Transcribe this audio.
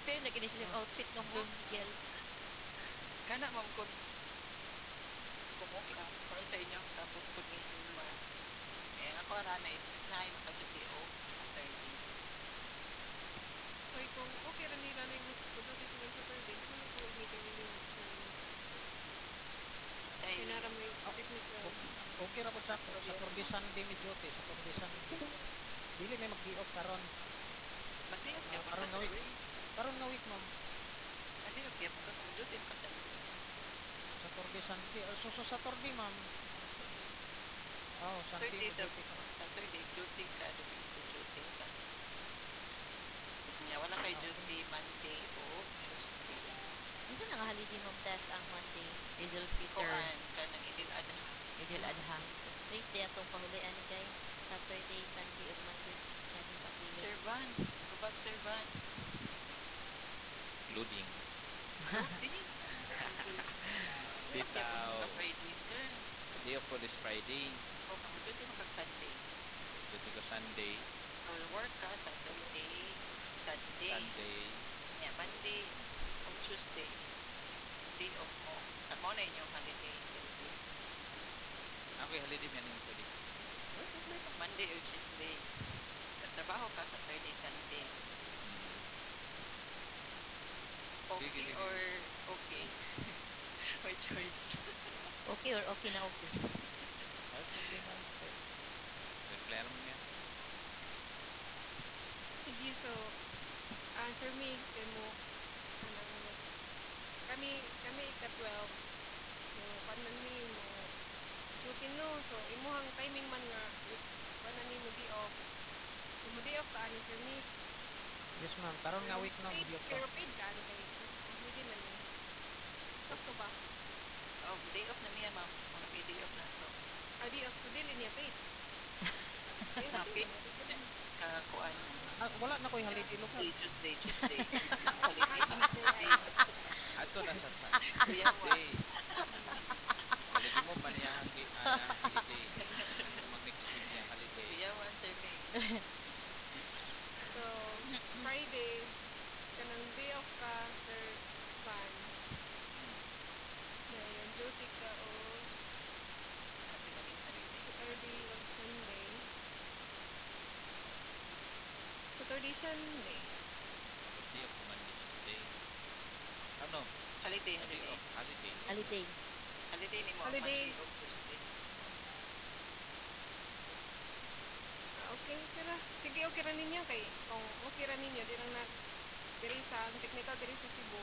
fair na gini siya Oh, outfit ng Don Miguel. Kana ma'am kung okay para sa inyo tapos pag ninyo man. Eh ako na is naay makaduty o Saturday. okay, kung okay ra nila na yung mag-duty sila sa Saturday, di naman kung meeting nila yung Ay, kinara mo yung technical. Okay ra pud sa ako. Saturday Sunday may duty, Saturday Sunday. Dili may mag-off karon. mag-diop kaya pa Karon nga week. Saturday. Karon nga week ma'am. Mag-diop kaya pa kung duty ka Saturday. Saturday Sunday. So Saturday ma'am. Oh, Sunday mo duty ka. Saturday duty ka, duty ka. Nya wala kay duty Monday o Tuesday. Unsa na nga holiday Ma'am Tess ang Monday? Idil Fitr, Kuan kanang Idil Adha. Idil Adha. So, straight day atong pahulian guys. Saturday, Sunday, ug Monday. Kani papili. Servan, tubag servan. Loading. Loading. Bitaw. Friday sir. Day off ko this Friday. O kamo duty mo kag Sunday. Duty ko Sunday. So work ka Saturday, Sunday. Yeah, Monday o Tuesday. Day off mo. Amo na inyong holiday. Ako yung holiday man yung pwede. Monday o Tuesday. Trabaho ka Saturday, Sunday. Okay Sige. or okay? May choice. Okay or okay na okay? Ay problema na kay. Declare mo yan. Sige, so, for me, kay mo, kanang, kami ika-12, so, kanan ni mo, duty no, so, imuhang timing man nga, kanan ni mo di off, so, mo di off ka, ani, for me, Yes ma'am. Karon nga week ma'am di pero ka. paid ka, ani, kay, hindi man ni, sakto ba? Oh, day off na niya, ma'am. Mga pay day off na to. Di off, so, dili niya paid. Ayun, Mga dili paid niya, kakuan. Wala na koy holiday lugar. Tuesday. Holiday sa Tuesday. Ato na sa Kuyawa. Tuesday. Holiday mo man yung holiday. Mag next week yung holiday. Kuyawa, sir May. so, Friday, kanang day off ka, sir, fan, na yung duty ka, o, Kasi maging holiday. Saturday o Sunday. Saturday, Sunday. Day off ko man yung Tuesday. Ano? Holiday. Day off. Holiday. Holiday. Holiday ni mo ang Holiday. Monday o Tuesday. Okay, okay ra. Sige, okay ra ninyo kay kung okay ra ninyo di lang na diri sa ang technical diri sa Cebu.